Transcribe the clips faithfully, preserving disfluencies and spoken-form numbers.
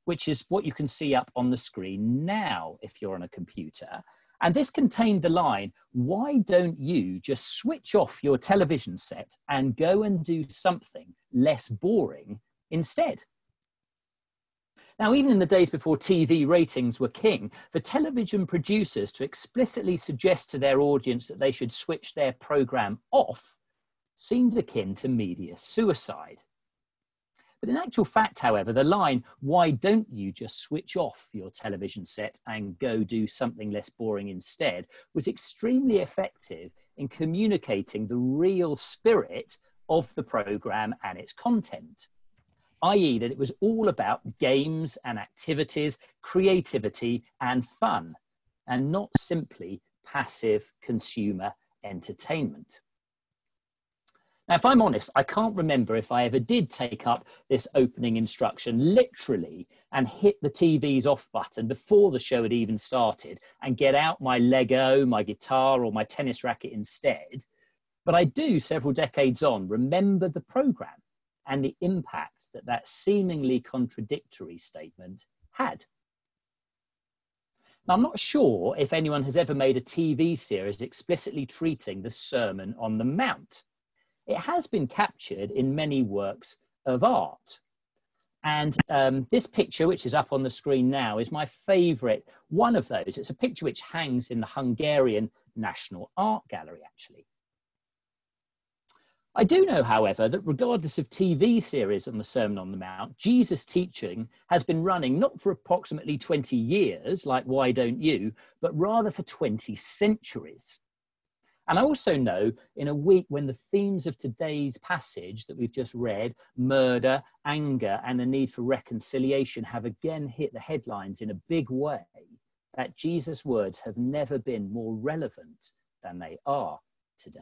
which is what you can see up on the screen now if you're on a computer. And this contained the line, why don't you just switch off your television set and go and do something less boring instead? Now, even in the days before T V ratings were king, for television producers to explicitly suggest to their audience that they should switch their programme off seemed akin to media suicide. But in actual fact, however, the line, why don't you just switch off your television set and go do something less boring instead, was extremely effective in communicating the real spirit of the programme and its content, that is that it was all about games and activities, creativity and fun, and not simply passive consumer entertainment. Now, if I'm honest, I can't remember if I ever did take up this opening instruction literally and hit the T V's off button before the show had even started and get out my Lego, my guitar or my tennis racket instead. But I do, several decades on, remember the programme and the impact that that seemingly contradictory statement had. Now, I'm not sure if anyone has ever made a T V series explicitly treating the Sermon on the Mount. It has been captured in many works of art. And um, this picture, which is up on the screen now, is my favourite one of those. It's a picture which hangs in the Hungarian National Art Gallery, actually. I do know, however, that regardless of T V series on the Sermon on the Mount, Jesus' teaching has been running not for approximately twenty years, like Why Don't You, but rather for twenty centuries. And I also know in a week when the themes of today's passage that we've just read, murder, anger, and the need for reconciliation, have again hit the headlines in a big way, that Jesus' words have never been more relevant than they are today.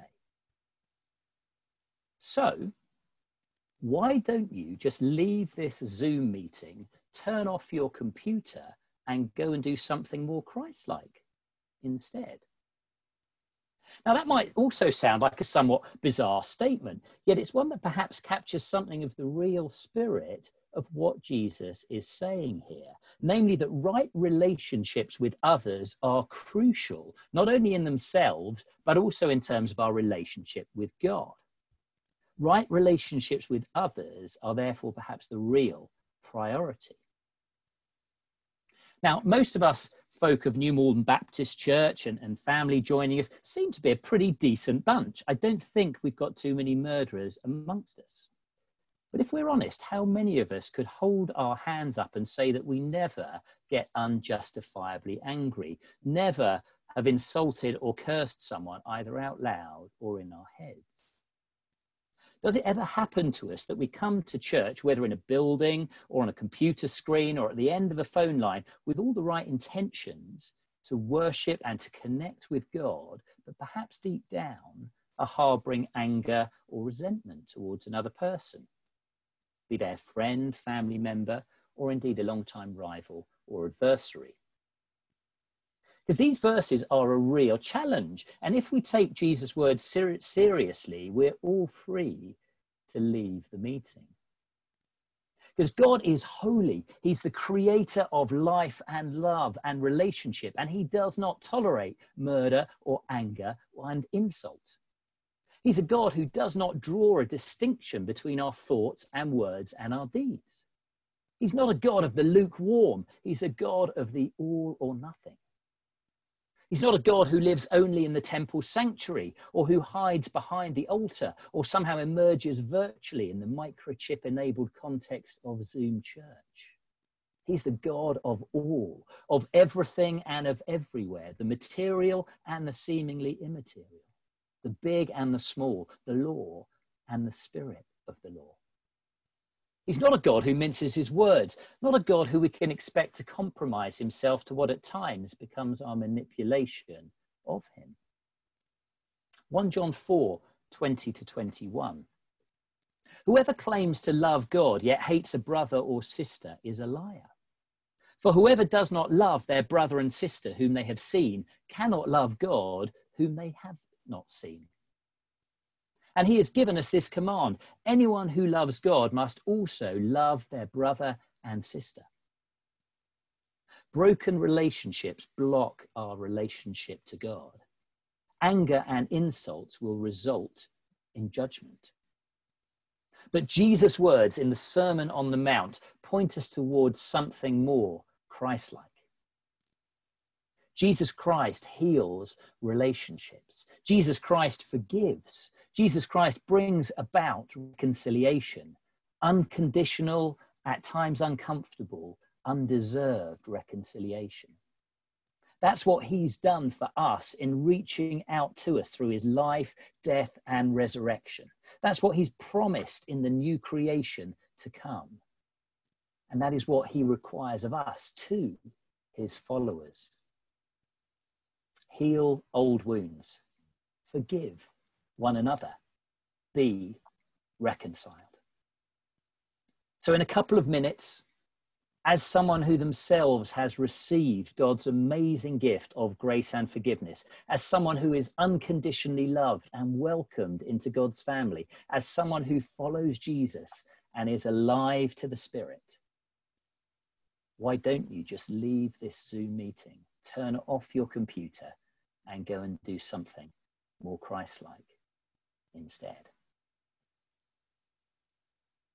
So, why don't you just leave this Zoom meeting, turn off your computer, and go and do something more Christ-like instead? Now, that might also sound like a somewhat bizarre statement, yet it's one that perhaps captures something of the real spirit of what Jesus is saying here, namely that right relationships with others are crucial, not only in themselves, but also in terms of our relationship with God. Right relationships with others are therefore perhaps the real priority. Now, most of us folk of New Malden Baptist Church and, and family joining us seem to be a pretty decent bunch. I don't think we've got too many murderers amongst us. But if we're honest, how many of us could hold our hands up and say that we never get unjustifiably angry, never have insulted or cursed someone either out loud or in our heads? Does it ever happen to us that we come to church, whether in a building or on a computer screen or at the end of a phone line, with all the right intentions to worship and to connect with God, but perhaps deep down are harbouring anger or resentment towards another person, be they a friend, family member, or indeed a long-time rival or adversary? Because these verses are a real challenge. And if we take Jesus' words ser- seriously, we're all free to leave the meeting. Because God is holy. He's the creator of life and love and relationship. And he does not tolerate murder or anger and insult. He's a God who does not draw a distinction between our thoughts and words and our deeds. He's not a God of the lukewarm. He's a God of the all or nothing. He's not a God who lives only in the temple sanctuary or who hides behind the altar or somehow emerges virtually in the microchip-enabled context of Zoom church. He's the God of all, of everything and of everywhere, the material and the seemingly immaterial, the big and the small, the law and the spirit of the law. He's not a God who minces his words, not a God who we can expect to compromise himself to what at times becomes our manipulation of him. First John four, twenty to twenty-one. Whoever claims to love God yet hates a brother or sister is a liar. For whoever does not love their brother and sister whom they have seen cannot love God whom they have not seen. And he has given us this command: anyone who loves God must also love their brother and sister. Broken relationships block our relationship to God. Anger and insults will result in judgment. But Jesus' words in the Sermon on the Mount point us towards something more Christ-like. Jesus Christ heals relationships. Jesus Christ forgives. Jesus Christ brings about reconciliation, unconditional, at times uncomfortable, undeserved reconciliation. That's what he's done for us in reaching out to us through his life, death, and resurrection. That's what he's promised in the new creation to come. And that is what he requires of us too, his followers. Heal old wounds. Forgive one another. Be reconciled. So in a couple of minutes, as someone who themselves has received God's amazing gift of grace and forgiveness, as someone who is unconditionally loved and welcomed into God's family, as someone who follows Jesus and is alive to the Spirit, why don't you just leave this Zoom meeting, turn off your computer, and go and do something more Christ-like instead?